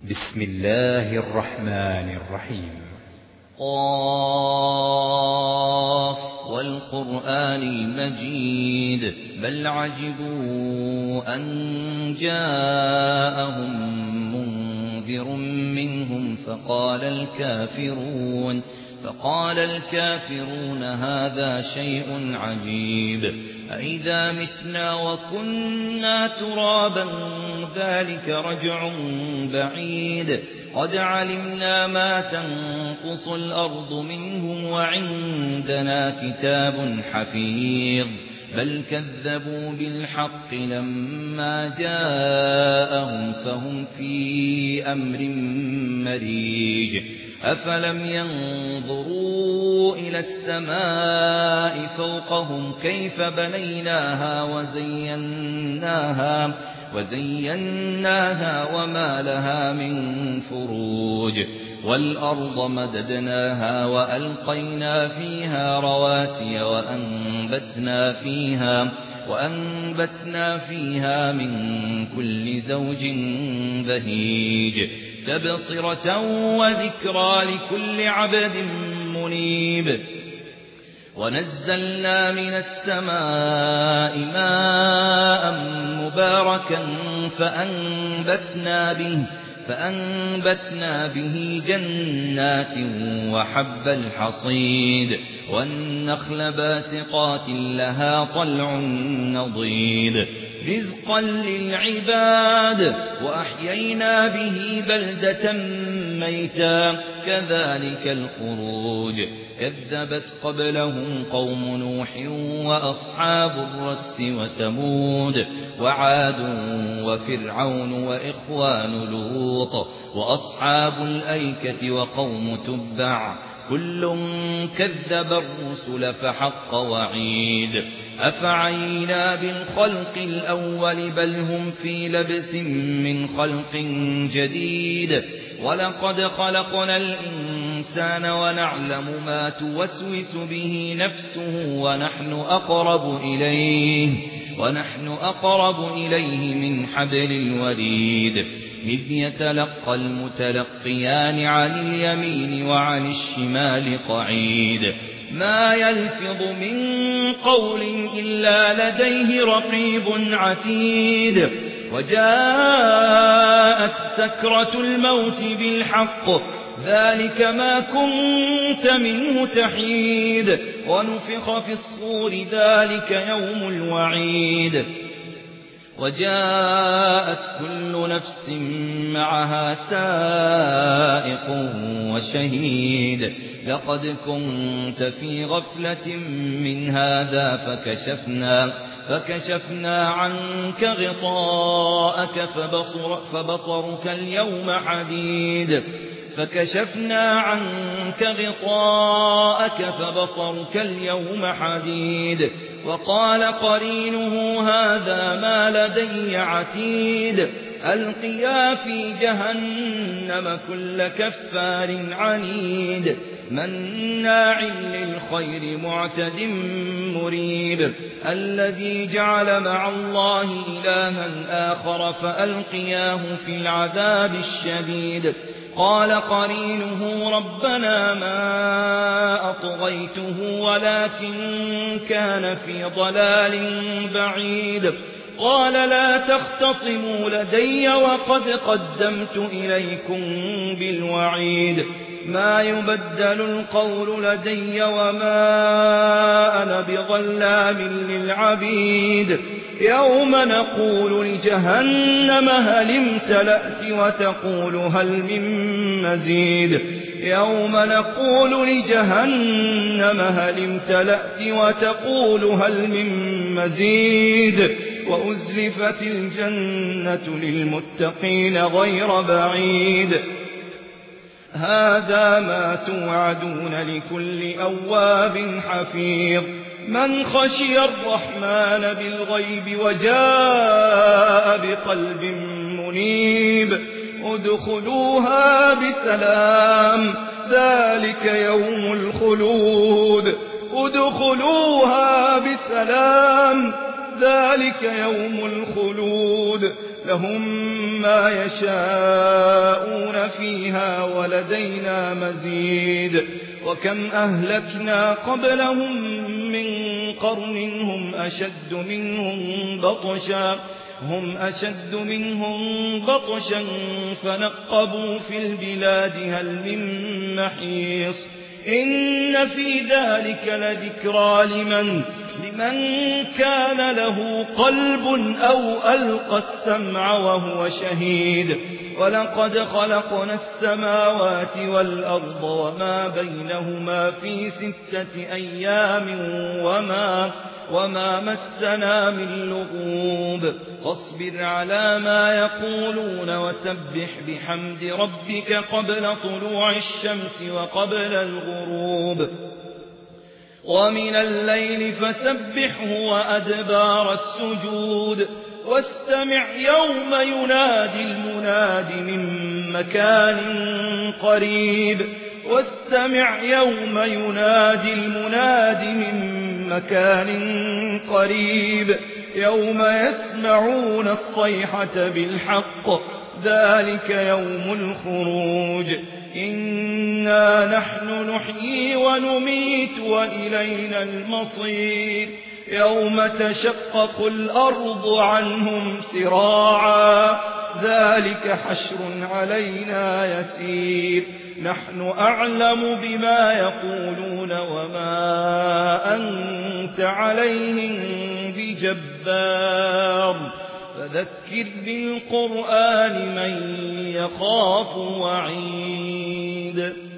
بسم الله الرحمن الرحيم. قاف والقرآن المجيد بل عجبوا أن جاءهم منذر منهم فقال الكافرون هذا شيء عجيب أإذا متنا وكنا ترابا ذلك رجع بعيد قد علمنا ما تنقص الأرض منهم وعندنا كتاب حفيظ بل كذبوا بالحق لما جاءهم فهم في أمر مريج أفلم ينظروا إلى السماء فوقهم كيف بنيناها وزيناها وما لها من فروج والأرض مددناها وألقينا فيها رواسي وأنبتنا فيها من كل زوج بهيج تبصرة وذكرى لكل عبد منيب ونزلنا من السماء ماء مباركا فأنبتنا به جنات وحب الحصيد والنخل باسقات لها طلع نضيد رزقا للعباد وأحيينا به بلدة ميتا كذلك الخروج كذبت قبلهم قوم نوح وأصحاب الرس وثمود وعاد وفرعون وإخوان لوط وأصحاب الأيكة وقوم تبع كل كذب الرسل فحق وعيد أفعينا بالخلق الأول بل هم في لبس من خلق جديد ولقد خلقنا الإنسان ونعلم ما توسوس به نفسه ونحن أقرب إليه من حبل الوريد إذ يتلقى المتلقيان عن اليمين وعن الشمال قعيد ما يلفظ من قول إلا لديه رقيب عتيد وجاءت سكرة الموت بالحق ذلك ما كنت منه تحيد ونفخ في الصور ذلك يوم الوعيد وجاءت كل نفس معها سائق وشهيد لقد كنت في غفلة من هذا فكشفنا عنك غطاءك فبصرك اليوم حديد وقال قرينه هذا ما لدي عتيد ألقيا في جهنم كل كفار عنيد مناع للخير معتد مريب الذي جعل مع الله إلها آخر فألقياه في العذاب الشديد قال قرينه ربنا ما أطغيته ولكن كان في ضلال بعيد قال لا تختصموا لدي وقد قدمت إليكم بالوعيد ما يبدل القول لدي وما أنا بظلام للعبيد يوم نقول لجهنم هل امتلأت وتقول هل من مزيد وأزلفت الجنة للمتقين غير بعيد هذا ما توعدون لكل أواب حفيظ من خشي الرحمن بالغيب وجاء بقلب منيب ادخلوها بسلام ذلك يوم الخلود لهم ما يشاءون فيها ولدينا مزيد وكم أهلكنا قبلهم من قرن هم أشد منهم بطشا فنقبوا في البلاد هل من محيص إن في ذلك لذكرى لمن كان له قلب أو ألقى السمع وهو شهيد ولقد خلقنا السماوات والأرض وما بينهما في 6 أيام وما مسنا من لغوب واصبر على ما يقولون وسبح بحمد ربك قبل طلوع الشمس وقبل الغروب ومن الليل فسبحه وأدبار السجود واستمع يوم ينادي المناد من مكان قريب يوم يسمعون الصيحة بالحق ذلك يوم الخروج إنا نحن نحيي ونميت وإلينا المصير يوم تشقق الأرض عنهم سراعا ذلك حشر علينا يسير نحن أعلم بما يقولون وما أنت عليهم بجبار فذكر بالقرآن من يخاف وعيد